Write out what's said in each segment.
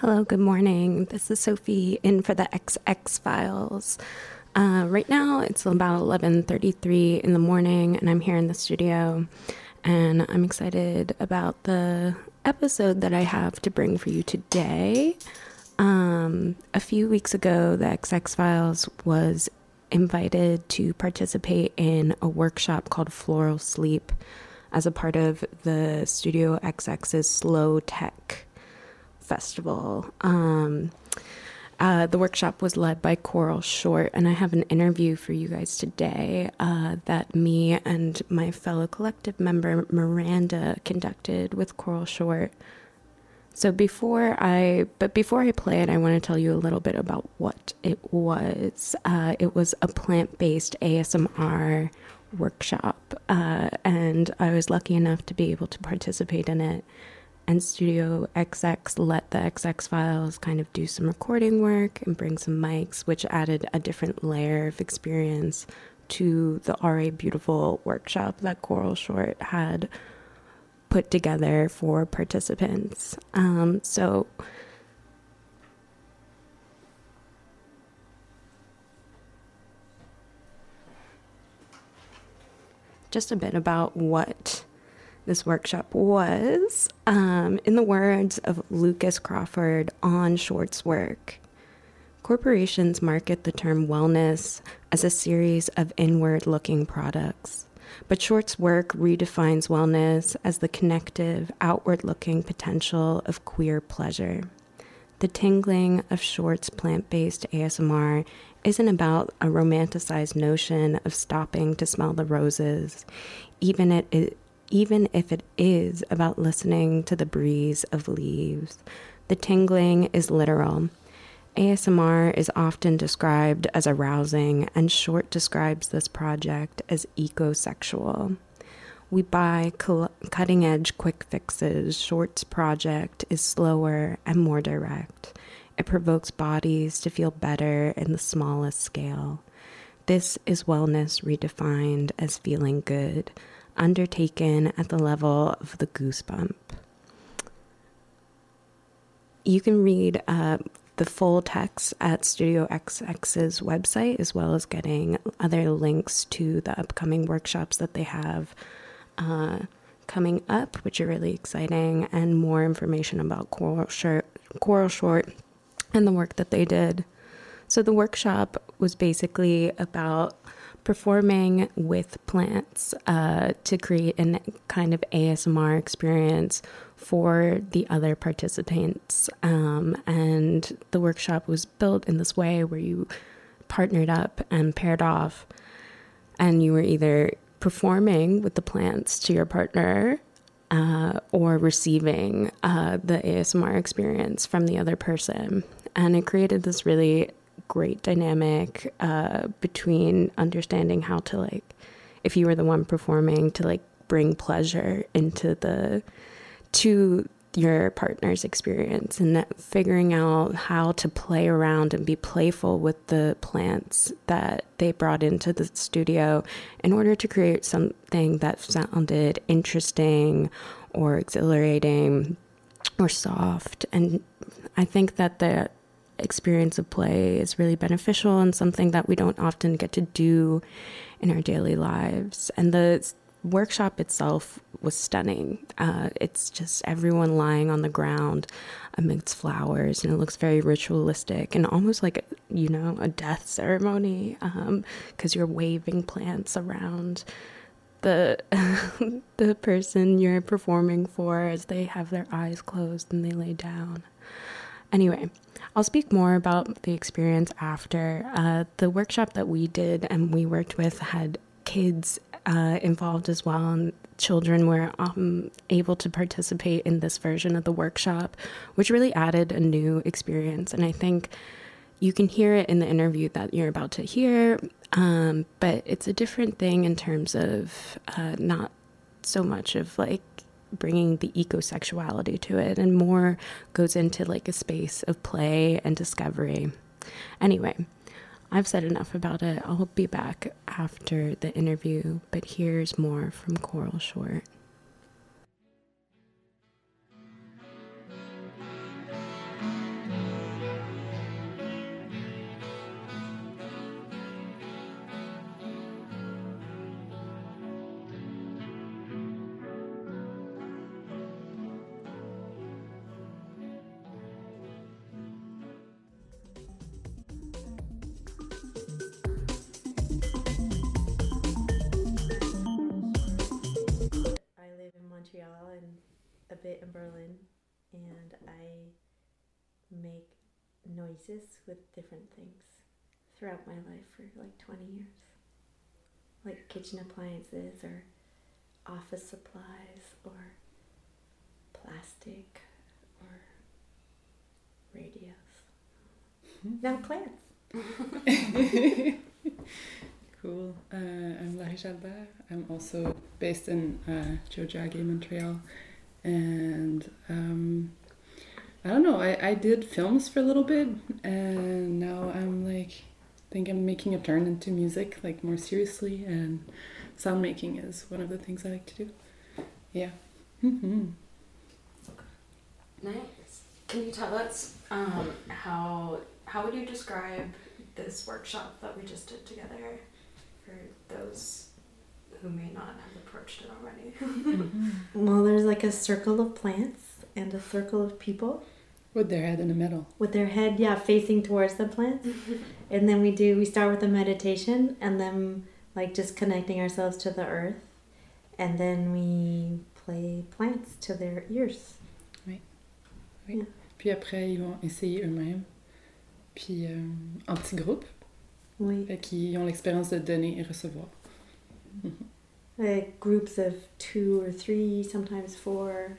Hello, good morning. This is Sophie in for the XX Files. Right now it's about 11:33 in the morning and I'm here in the studio and I'm excited about the episode that I have to bring for you today. A few weeks ago, the XX Files was invited to participate in a workshop called Floral Sleep as a part of the Studio XX's Slow Tech Festival. The workshop was led by Coral Short, and I have an interview for you guys today that me and my fellow collective member Miranda conducted with Coral Short. So before I play it, I want to tell you a little bit about what it was. It was a plant-based ASMR workshop, and I was lucky enough to be able to participate in it. And Studio XX let the XX Files kind of do some recording work and bring some mics, which added a different layer of experience to the RA Beautiful workshop that Coral Short had put together for participants. So just a bit about what this workshop was. In the words of Lucas Crawford on Short's work, corporations market the term wellness as a series of inward-looking products, but Short's work redefines wellness as the connective, outward-looking potential of queer pleasure. The tingling of Short's plant-based ASMR isn't about a romanticized notion of stopping to smell the roses, even if it is about listening to the breeze of leaves. The tingling is literal. ASMR is often described as arousing, and Short describes this project as ecosexual. We buy cutting-edge quick fixes. Short's project is slower and more direct. It provokes bodies to feel better in the smallest scale. This is wellness redefined as feeling good, undertaken at the level of the goosebump. You can read the full text at Studio XX's website, as well as getting other links to the upcoming workshops that they have coming up, which are really exciting, and more information about Coral Short and the work that they did. So the workshop was basically about performing with plants to create a kind of ASMR experience for the other participants. And the workshop was built in this way where you partnered up and paired off, and you were either performing with the plants to your partner or receiving the ASMR experience from the other person. And it created this really great dynamic between understanding how to, like, if you were the one performing, to like bring pleasure to your partner's experience, and that figuring out how to play around and be playful with the plants that they brought into the studio in order to create something that sounded interesting or exhilarating or soft. And I think that the experience of play is really beneficial and something that we don't often get to do in our daily lives. And the workshop itself was stunning. It's just everyone lying on the ground amidst flowers, and it looks very ritualistic and almost like a death ceremony, because you're waving plants around the the person you're performing for as they have their eyes closed and they lay down. Anyway, I'll speak more about the experience after. The workshop that we did and we worked with had kids involved as well, and children were able to participate in this version of the workshop, which really added a new experience. And I think you can hear it in the interview that you're about to hear, but it's a different thing in terms of not so much of like bringing the ecosexuality to it, and more goes into like a space of play and discovery. Anyway, I've said enough about it. I'll be back after the interview, but here's more from Coral Short. bit in Berlin, and I make noises with different things throughout my life for like 20 years. Like kitchen appliances or office supplies or plastic or radios. Now plants. Cool. I'm Larry Jalbert. I'm also based in Tiohtià:ke, Montreal. And I don't know, I did films for a little bit, and now I'm like, think I'm making a turn into music, like more seriously, and sound making is one of the things I like to do. Yeah. Mm-hmm. Nice. Can you tell us how would you describe this workshop that we just did together for those who may not have approached it already? Mm-hmm. Well, there's like a circle of plants and a circle of people. With their head in the middle. With their head, facing towards the plants. And then we start with a meditation and then like just connecting ourselves to the earth. And then we play plants to their ears. Oui. Yeah. Puis après, ils vont essayer eux-mêmes. Puis en petits groupes. Oui. Fait qu'ils ont l'expérience de donner et recevoir. Like groups of 2 or 3, sometimes 4.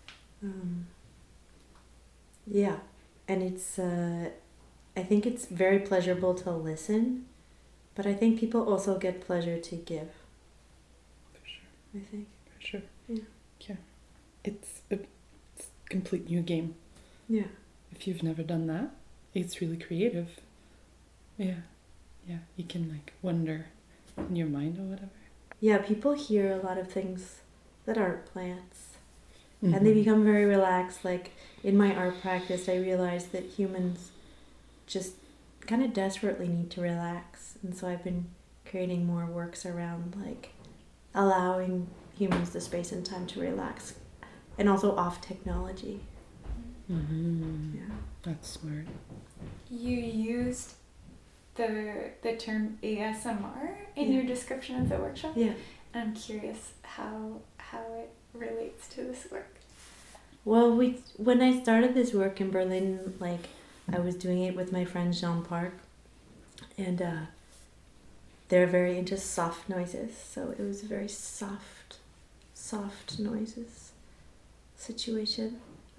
Yeah, and it's I think it's very pleasurable to listen, but I think people also get pleasure to give. For sure. I think. For sure. Yeah. It's a complete new game. Yeah. If you've never done that, it's really creative. Yeah. Yeah, you can like wonder in your mind or whatever. Yeah, people hear a lot of things that aren't plants. Mm-hmm. And they become very relaxed. Like in my art practice, I realized that humans just kind of desperately need to relax. And so I've been creating more works around like allowing humans the space and time to relax. And also off technology. Mm-hmm. Yeah. That's smart. You used the term ASMR in your description of the workshop. Yeah. I'm curious how it relates to this work. Well, when I started this work in Berlin, like I was doing it with my friend Jean Park, and they're very into soft noises, so it was a very soft noises situation.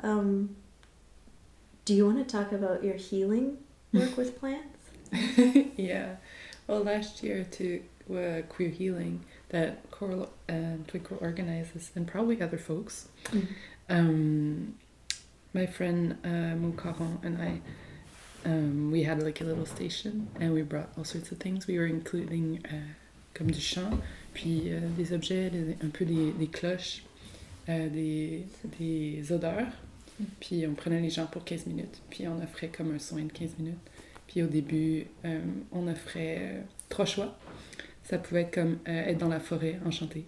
Do you want to talk about your healing work with plants? Yeah. Well, last year to Queer Healing that Coral and Twinkle organizes, and probably other folks. My friend Mon Caron and I, we had like a little station and we brought all sorts of things. We were including comme du chant, puis des objets, un peu des cloches, des odeurs. Puis on prenait les gens pour 15 minutes, puis on offrait comme un soin de 15 minutes. Puis au début, on offrait 3 choix. Ça pouvait être comme être dans la forêt enchantée.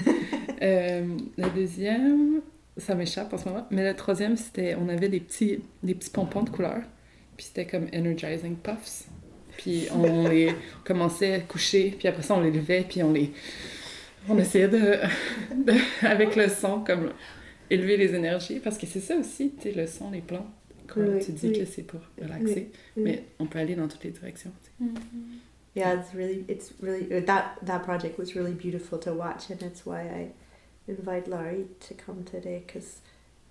Le deuxième, ça m'échappe en ce moment, mais le troisième, c'était, on avait des petits pompons de couleur, puis c'était comme energizing puffs. Puis on les commençait à coucher, puis après ça, on les levait, puis on essayait de avec le son, comme élever les énergies, parce que c'est ça aussi, tu sais, le son, les plantes. Comme tu dis que c'est pour relaxer, mais on peut aller dans toutes les directions. Yeah, it's really that project was really beautiful to watch, and it's why I invite Laurie to come today, because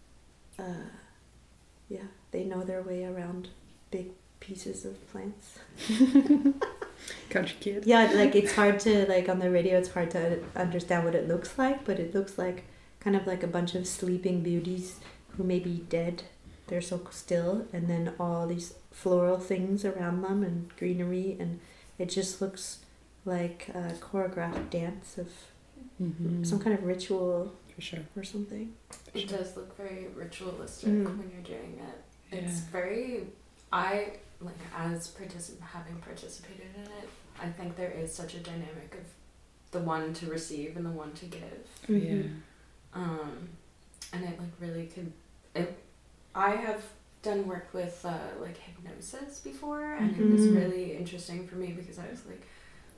they know their way around big pieces of plants. Country kid. Yeah, like it's hard to, like on the radio, it's hard to understand what it looks like, but it looks like kind of like a bunch of sleeping beauties who may be dead. They're so still, and then all these floral things around them and greenery, and it just looks like a choreographed dance of some kind of ritual. For sure. Or something. It does look very ritualistic when you're doing it. It's very, as having participated in it, I think there is such a dynamic of the one to receive and the one to give. Yeah. And it like really could. I have done work with like hypnosis before, and it was really interesting for me because I was like,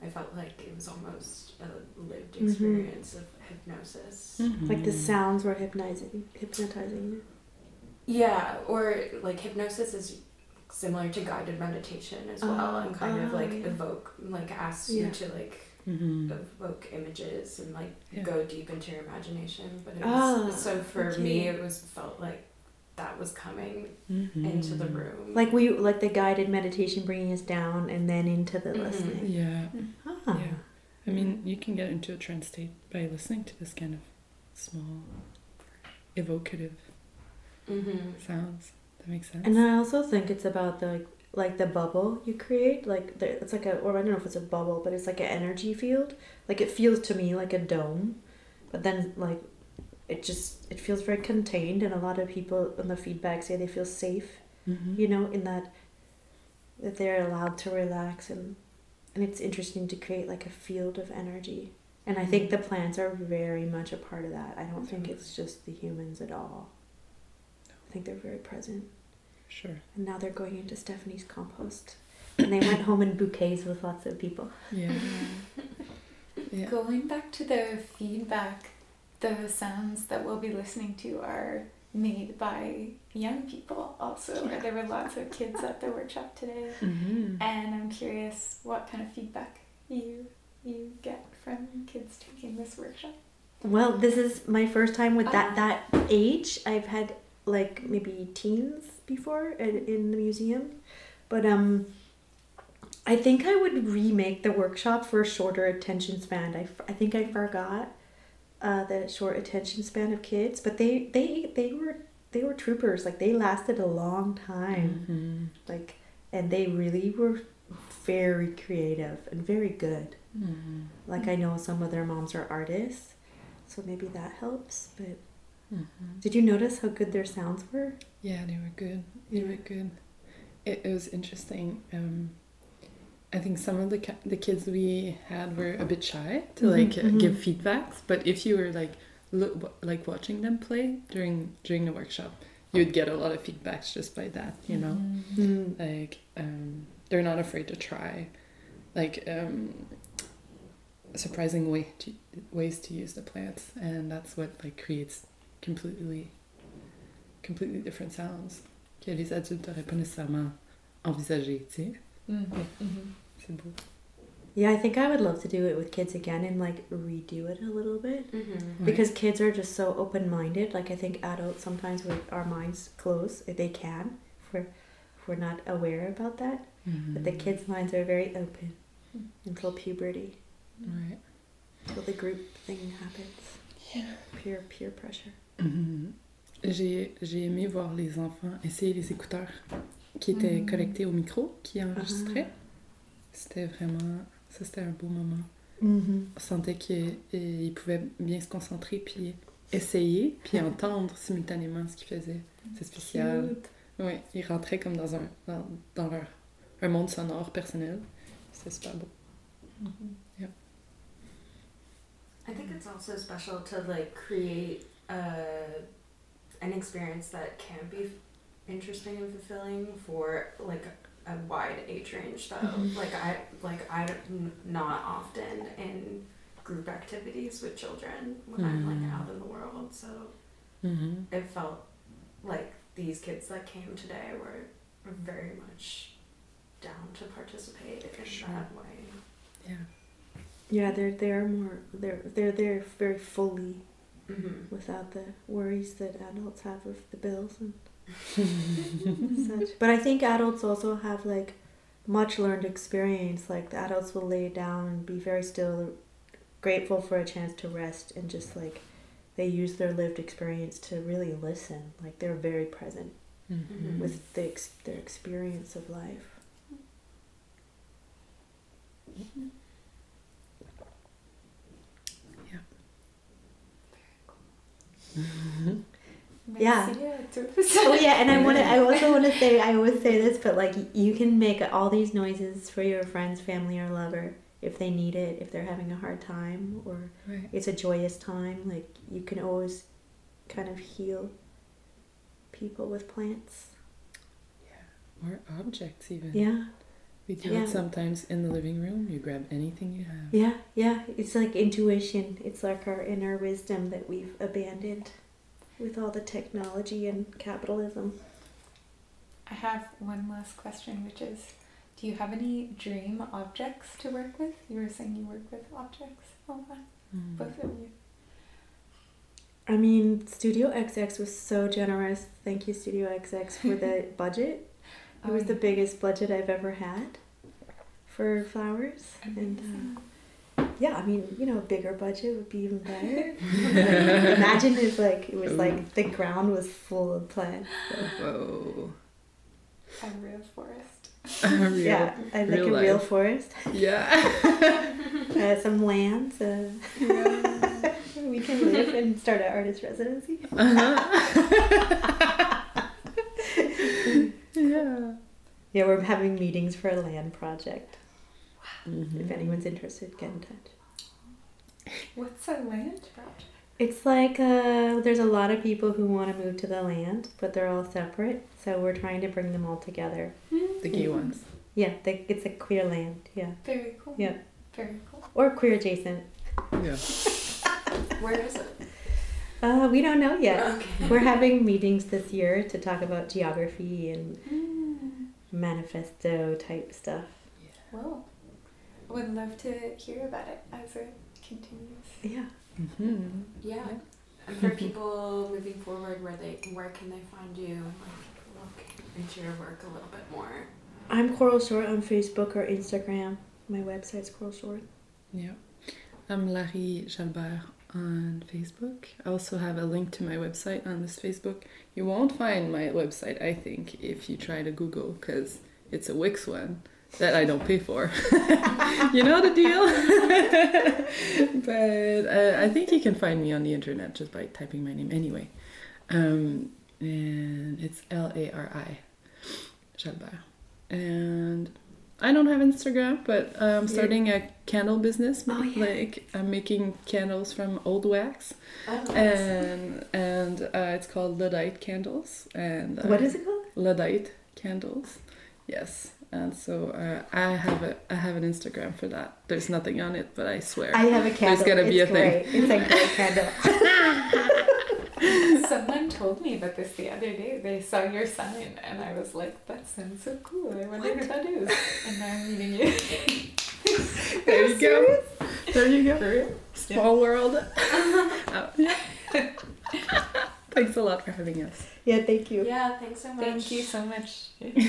I felt like it was almost a lived experience of hypnosis. Like the sounds were hypnotizing you. Yeah, or like hypnosis is similar to guided meditation as well, and kind of like evoke, like asks you to like evoke images and like go deep into your imagination. But it was, so for me, it was felt like that was coming into the room. Like the guided meditation bringing us down and then into the listening. Yeah. Yeah. I mean, you can get into a trance state by listening to this kind of small, evocative sounds. That makes sense. And I also think it's about the bubble you create. It's like or I don't know if it's a bubble, but it's like an energy field. Like it feels to me like a dome, but then like it feels very contained, and a lot of people in the feedback say they feel safe, you know, in that they're allowed to relax, and it's interesting to create like a field of energy. And I think the plants are very much a part of that. I don't think it's just the humans at all. I think they're very present. Sure. And now they're going into Stephanie's compost. And they went home in bouquets with lots of people. Yeah. Going back to the feedback, the sounds that we'll be listening to are made by young people also. Yeah. There were lots of kids at the workshop today. And I'm curious what kind of feedback you get from kids taking this workshop. Well, this is my first time with that age. I've had like maybe teens before in the museum, but I think I would remake the workshop for a shorter attention span. I think I forgot the short attention span of kids, but they were troopers. Like they lasted a long time, like, and they really were very creative and very good. Like I know some of their moms are artists, so maybe that helps. But did you notice how good their sounds were? Yeah, they were good. They were good. It was interesting. I think some of the kids we had were a bit shy to give feedbacks, but if you were like watching them play during the workshop, you'd get a lot of feedbacks just by that, you know. Like they're not afraid to try, like surprising ways to use the plants, and that's what like creates completely different sounds que les adultes n'auraient pas nécessairement envisagé, tu sais. C'est beau. Yeah, I think I would love to do it with kids again and like redo it a little bit, because kids are just so open-minded. Like I think adults sometimes with our minds closed, if they can, if we're not aware about that, but the kids' minds are very open until puberty, until the group thing happens. Peer pressure. J'ai aimé voir les enfants essayer les écouteurs qui étaient connectés au micro, qui enregistraient. C'était un beau moment. On sentait qu'ils pouvaient bien se concentrer, puis essayer, puis entendre simultanément ce qu'ils faisaient. C'est spécial. Oui, ils rentraient comme dans un monde sonore personnel. C'était super beau. Yeah. I think it's also special to like create an experience that can be interesting and fulfilling for like a wide age range though. I not often in group activities with children when I'm like out in the world, so it felt like these kids that came today were very much down to participate in that way. Yeah, they're there very fully, without the worries that adults have of the bills and such. But I think adults also have like much learned experience. Like the adults will lay down and be very still, grateful for a chance to rest, and just like they use their lived experience to really listen. Like they're very present with their experience of life. Oh yeah, and I also want to say, I always say this, but like you can make all these noises for your friends, family, or lover if they need it, if they're having a hard time or it's a joyous time. Like you can always kind of heal people with plants. Or objects even. Yeah. We do Yeah. it sometimes in the living room. You grab anything you have. Yeah. It's like intuition. It's like our inner wisdom that we've abandoned with all the technology and capitalism. I have one last question, which is, do you have any dream objects to work with? You were saying you work with objects a lot, both of you. I mean, Studio XX was so generous. Thank you, Studio XX, for the budget. It was the biggest budget I've ever had for flowers. And yeah, I mean, you know, a bigger budget would be even better. Imagine if it was like the ground was full of plants. Whoa. A real forest. Yeah, I like a real forest. Yeah. Some land. We can live and start an artist residency. Yeah. Yeah, we're having meetings for a land project. Mm-hmm. If anyone's interested, get in touch. What's a land project? It's like there's a lot of people who want to move to the land, but they're all separate. So we're trying to bring them all together. The gay ones. Yeah, it's a queer land. Yeah. Very cool. Yeah. Very cool. Or queer adjacent. Yeah. Where is it? We don't know yet. Okay. We're having meetings this year to talk about geography and manifesto type stuff. Well, I would love to hear about it as it continues. Yeah. Mm-hmm. Yeah. And for people moving forward, where can they find you and look into your work a little bit more? I'm Coral Short on Facebook or Instagram. My website's Coral Short. Yeah. I'm Larry Jalbert on Facebook. I also have a link to my website on this Facebook. You won't find my website, I think, if you try to Google, because it's a Wix one that I don't pay for. You know the deal? But I think you can find me on the internet just by typing my name anyway. And it's Lari Jalbert. And I don't have Instagram, but I'm starting a candle business. Oh, yeah. Like I'm making candles from old wax. Oh, nice. And it's called Luddite candles. And What is it called? Luddite candles. Yes. And so I have an Instagram for that. There's nothing on it, but I swear I have a candle. there's gonna be It's a great. thing. It's a great candle. Someone told me about this the other day. They saw your sign, and I was like, that sounds so cool. I wonder who that is. And now I'm meeting you. There you go. There you go. Small world. Yeah. Thanks a lot for having us. Yeah, thank you. Yeah, thanks so much. Thank you so much.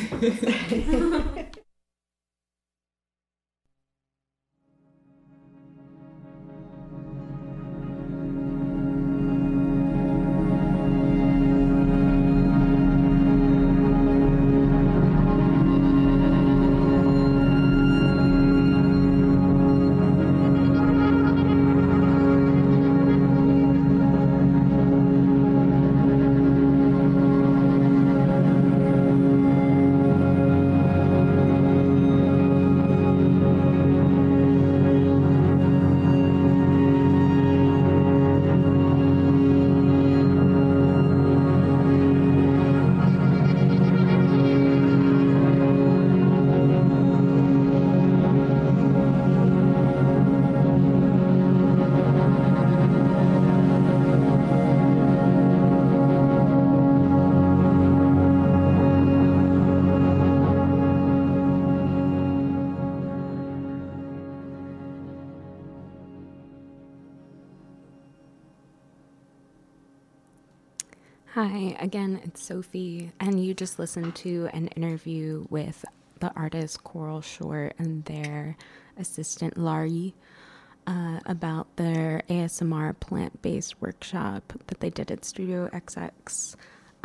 Hi, again, it's Sophie, and you just listened to an interview with the artist Coral Short and their assistant Larry about their ASMR plant-based workshop that they did at Studio XX.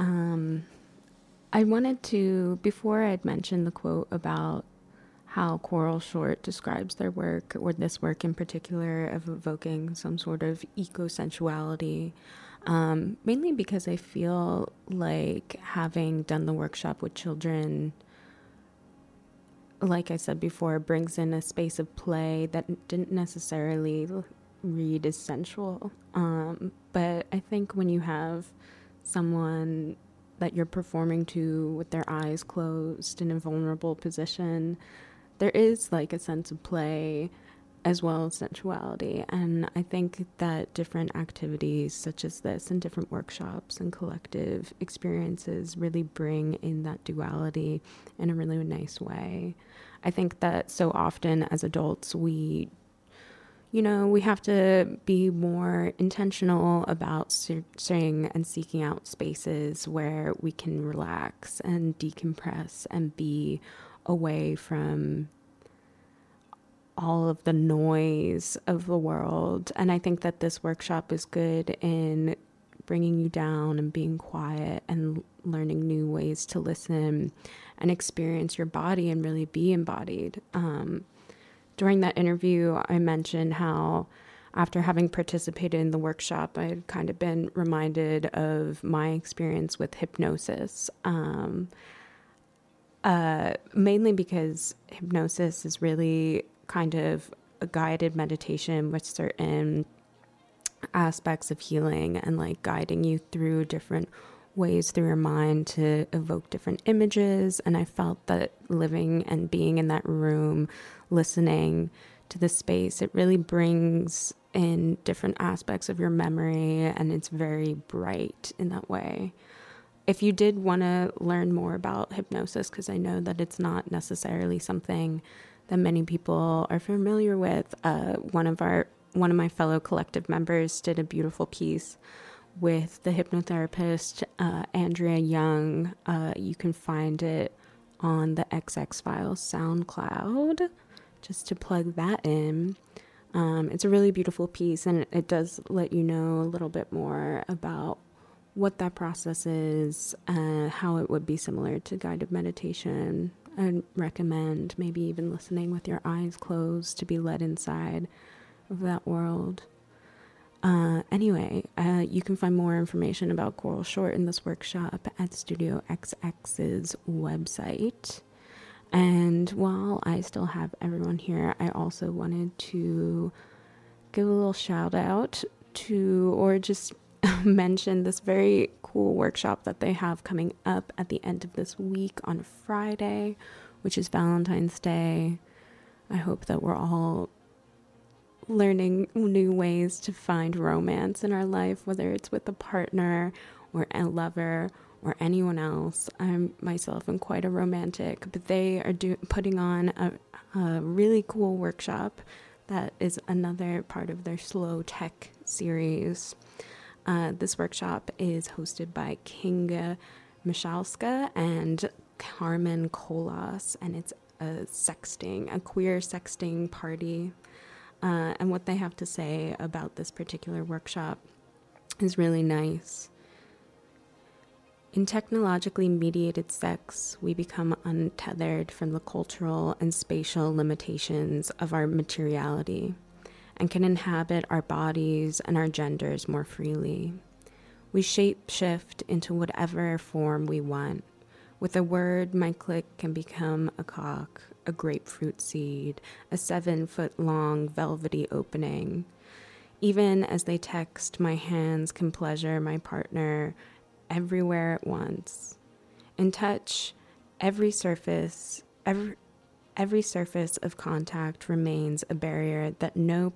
I wanted to, before I'd mentioned the quote about how Coral Short describes their work, or this work in particular, of evoking some sort of eco-sensuality, mainly because I feel like having done the workshop with children, like I said before, brings in a space of play that didn't necessarily read as sensual. But I think when you have someone that you're performing to with their eyes closed in a vulnerable position, there is like a sense of play as well as sensuality. And I think that different activities such as this and different workshops and collective experiences really bring in that duality in a really nice way. I think that so often as adults, we have to be more intentional about searching and seeking out spaces where we can relax and decompress and be away from all of the noise of the world. And I think that this workshop is good in bringing you down and being quiet and learning new ways to listen and experience your body and really be embodied. During that interview, I mentioned how after having participated in the workshop, I had kind of been reminded of my experience with hypnosis. Mainly because hypnosis is really kind of a guided meditation with certain aspects of healing and like guiding you through different ways through your mind to evoke different images. And I felt that living and being in that room, listening to the space, it really brings in different aspects of your memory, and it's very bright in that way. If you did want to learn more about hypnosis, because I know that it's not necessarily something that many people are familiar with, one of my fellow collective members did a beautiful piece with the hypnotherapist Andrea Young. You can find it on the XX Files SoundCloud, just to plug that in. It's a really beautiful piece, and it does let you know a little bit more about what that process is, how it would be similar to guided meditation. I'd recommend maybe even listening with your eyes closed to be led inside of that world. Anyway, you can find more information about Coral Short in this workshop at Studio XX's website. And while I still have everyone here, I also wanted to give a little shout out to, or just mention this very cool workshop that they have coming up at the end of this week on Friday, which is Valentine's Day. I hope that we're all learning new ways to find romance in our life, whether it's with a partner or a lover or anyone else. I myself am quite a romantic, but they are putting on a really cool workshop that is another part of their Slow Tech series. This workshop is hosted by Kinga Michalska and Carmen Colas, and it's a queer sexting party. And what they have to say about this particular workshop is really nice. In technologically mediated sex, we become untethered from the cultural and spatial limitations of our materiality and can inhabit our bodies and our genders more freely. We shape-shift into whatever form we want. With a word, my clit can become a cock, a grapefruit seed, a 7-foot-long velvety opening. Even as they text, my hands can pleasure my partner everywhere at once. In touch, every surface of contact remains a barrier that no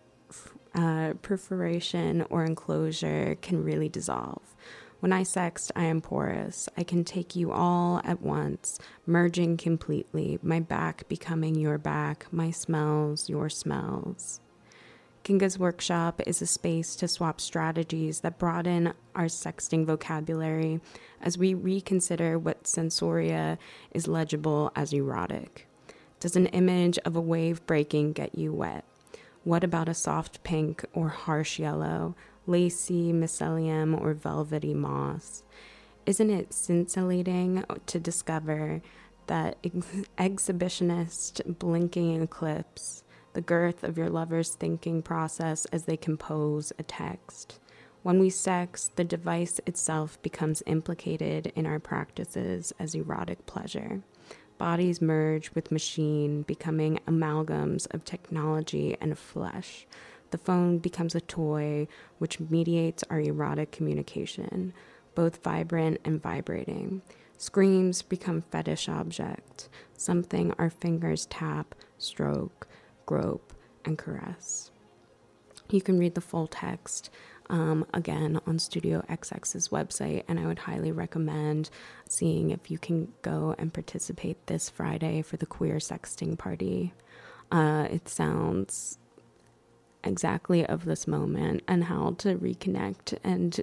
perforation or enclosure can really dissolve. When I sext, I am porous. I can take you all at once, merging completely, my back becoming your back, my smells, your smells. Kinga's workshop is a space to swap strategies that broaden our sexting vocabulary as we reconsider what sensoria is legible as erotic. Does an image of a wave breaking get you wet? What about a soft pink or harsh yellow, lacy mycelium or velvety moss? Isn't it scintillating to discover that exhibitionist blinking eclipse, the girth of your lover's thinking process as they compose a text? When we sex, the device itself becomes implicated in our practices as erotic pleasure. Bodies merge with machine, becoming amalgams of technology and flesh. The phone becomes a toy which mediates our erotic communication, both vibrant and vibrating. Screams become fetish object, something our fingers tap, stroke, grope, and caress. You can read the full text again on Studio XX's website, and I would highly recommend seeing if you can go and participate this Friday for the queer sexting party. It sounds exactly of this moment and how to reconnect and,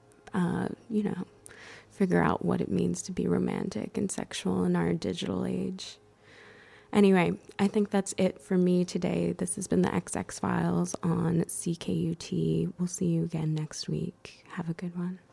figure out what it means to be romantic and sexual in our digital age. Anyway, I think that's it for me today. This has been the XX Files on CKUT. We'll see you again next week. Have a good one.